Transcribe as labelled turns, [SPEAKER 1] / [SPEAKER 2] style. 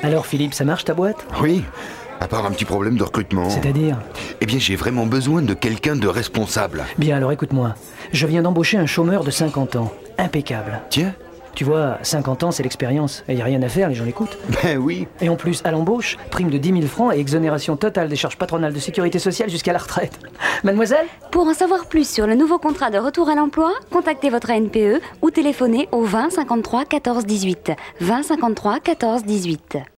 [SPEAKER 1] Alors Philippe, ça marche ta boîte?
[SPEAKER 2] Oui, à part un petit problème de recrutement.
[SPEAKER 1] C'est-à-dire?
[SPEAKER 2] Eh bien, j'ai vraiment besoin de quelqu'un de responsable.
[SPEAKER 1] Bien, alors écoute-moi. Je viens d'embaucher un chômeur de 50 ans. Impeccable.
[SPEAKER 2] Tiens.
[SPEAKER 1] Tu vois, 50 ans, c'est l'expérience. Et y a rien à faire, les gens l'écoutent.
[SPEAKER 2] Ben oui.
[SPEAKER 1] Et en plus, à l'embauche, prime de 10 000 francs et exonération totale des charges patronales de sécurité sociale jusqu'à la retraite. Mademoiselle?
[SPEAKER 3] Pour en savoir plus sur le nouveau contrat de retour à l'emploi, contactez votre ANPE ou téléphonez au 20 53 14 18. 20 53 14 18.